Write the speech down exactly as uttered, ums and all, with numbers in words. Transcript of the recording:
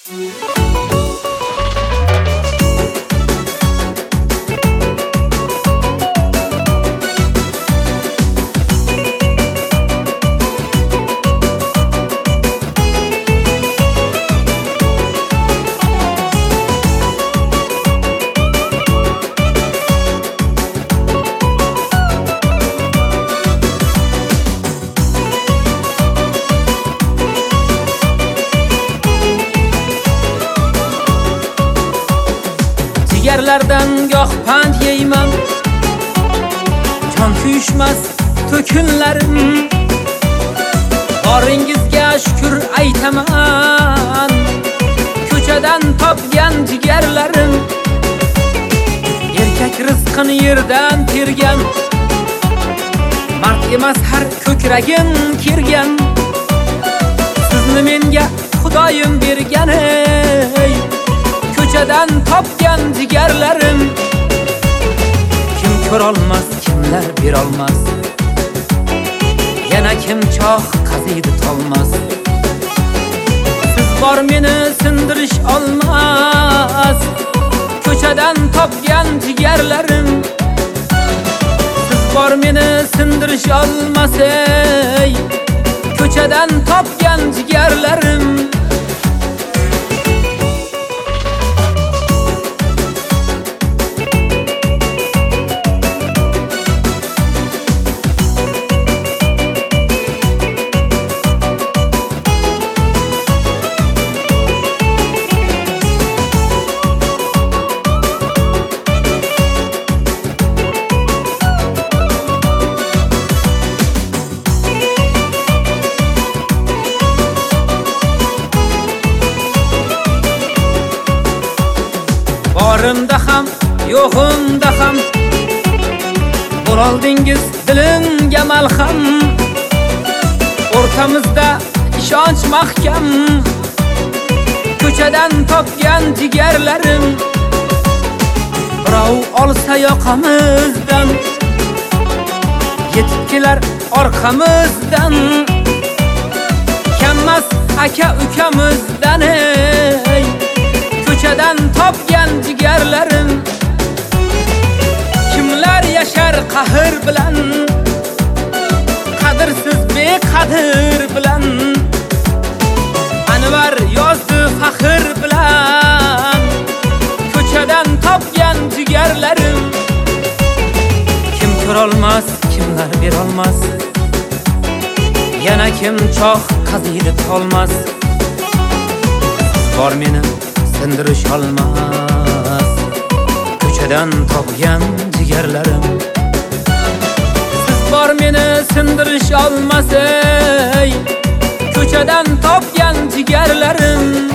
Yerlerden goh pand yeyman, jon kuyishmas to'kinlarim. Boringizga shukr aytaman, ko'chadan topgan jigarlarim. Erkak rizqini yerdan tergan, mard emas har ko'kragim kirgan. Sizni menga Xudoyim bergan ey, ko'chadan topgan jigarlarim. Kim ko'rolmas, kimlar berolmas, yana kim choh qaziydi tolmas. Siz bor meni sindirish olmas, ko'chadan topgan jigarlarim. Siz bor meni sindirish olmas ey, ko'chadan topgan jigarlarim. Borimda ham, yo'g'imda ham bo'loldingiz dilimga malham. O'rtamizda ishonch mahkam, ko'chadan topgan jigarlarim. Birov olsa yoqamizdan, yetib kelar orqamizdan. Kammas aka ukamizdan ey, ko'chadan topgan jigarlarim. Kimlar yashar qahr bilan, qadrsiz beqadr bilan. Anvar yozdi faxr bilan, ko'chadan topgan jigarlarim. Kim ko'rolmas, kimlar berolmas, yana kim choh qaziydi tolmas. Bor meni sindirish olmas, ko'chadan topgan jigarlarim. Siz bor meni sindirish olmas ey, ko'chadan topgan jigarlarim.